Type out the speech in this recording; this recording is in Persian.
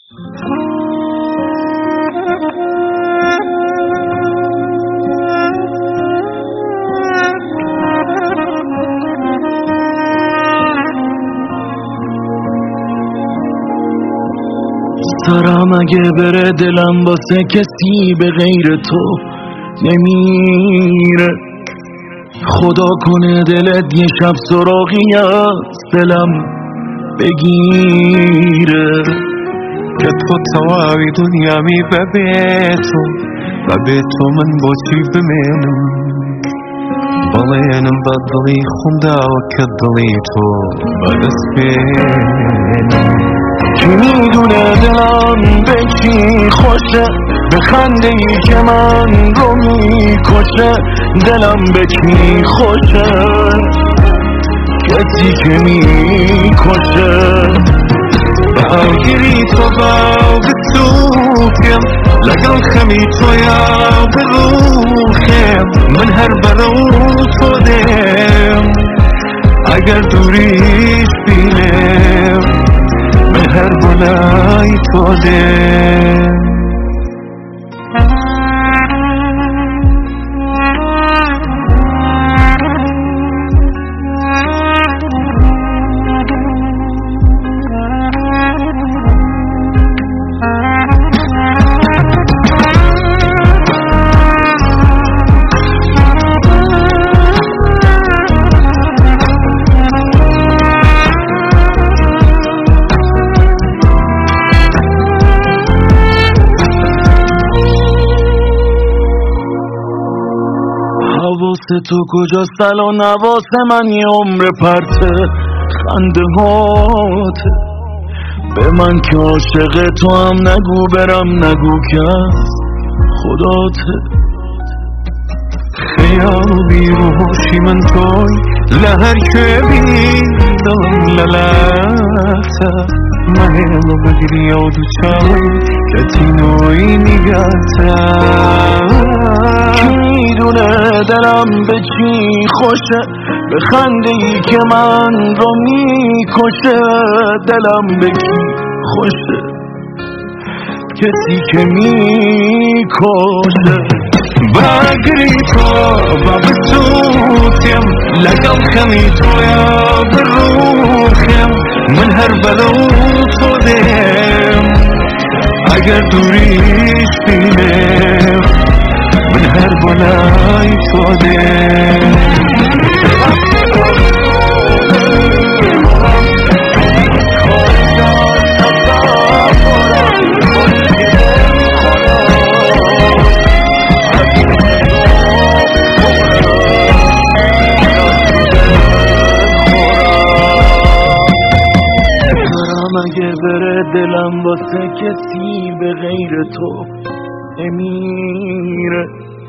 دارم اگه بره دلم واسه کسی به غیر تو نمیره. خدا کنه دلت یه شب سراغی از دلم بگیره که تو تمامی دنیا می به تو و به تو من با چی بمینم. بلینم بدلی خونده و که دلی تو بدست بینم. کی میدونه دلم به چی خوشه، به خنده ای که من رو میکشه. دلم به کی خوشه، کسی که میکشه. بگیری تو بسوفیم لگل خمی تویا بروخیم. من هر برو تو دیم اگر دوریش بینیم. من هر بلای تو دیم. حواس تو کجاست الان؟ حواس من یه عمر پرته خنده هاته. به من که عاشق تو هم نگو، برم نگو که از خداته. خیال بیروشی من توی لهر که بیدم للتا. مهلو بگیری یاد و چاوی کتینوی نگتا. کی میدونه دلم به چی خوشه، به خنده ای که من رو میکشه. دلم به کی خوشه، کسی که میکشه. بگیری تو و بسوتیم لگل خمی تویا بروخیم. من هر بلو تو دیم اگر دوریش بینیم. من هر بلای تو دیم. اگه بره دلم واسه کسی به غیر تو نمیره.